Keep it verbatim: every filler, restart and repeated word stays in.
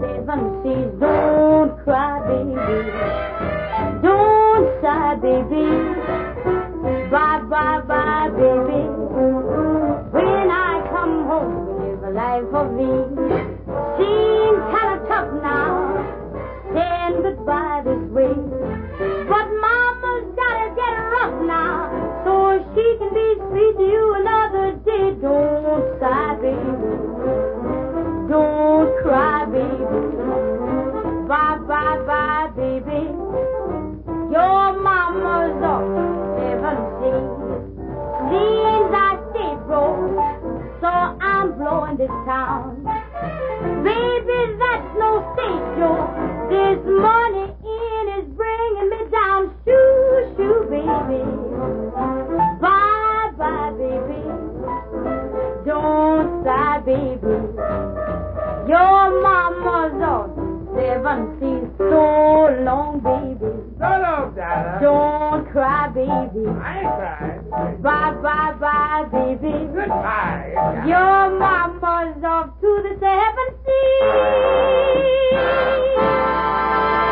seven seas. Don't cry, baby. Don't sigh, baby. Bye, bye, bye, baby. When I come home, live a life of ease. Seems kind of tough now, saying goodbye this way. But Mama's gotta get rough now, so she can be sweet to you another day. Don't sigh, baby. Don't cry, baby. Bye, bye, bye, baby. Your mama's off seven seas. Seems I stay broke, so I'm blowing this town. Baby, that's no stage joke. This money in is bringing me down. Shoo, shoo, baby. Bye, bye, baby. Don't sigh, baby. Your mama's on seven seas. So long, baby. So long, Dada. Don't cry, baby. I ain't crying. Bye, bye, bye, baby. Goodbye. Your mama's off